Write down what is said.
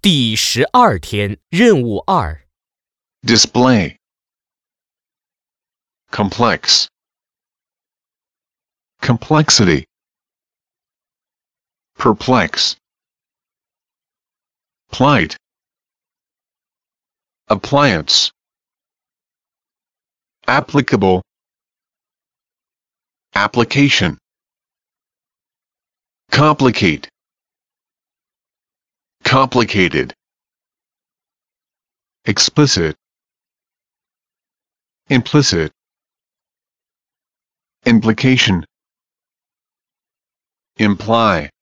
第12天，任务2。 Display. Complex. Complexity. Perplex. Plight. Appliance. Applicable. Application. Complicate. Complicated. Explicit. Implicit. Implication. Imply.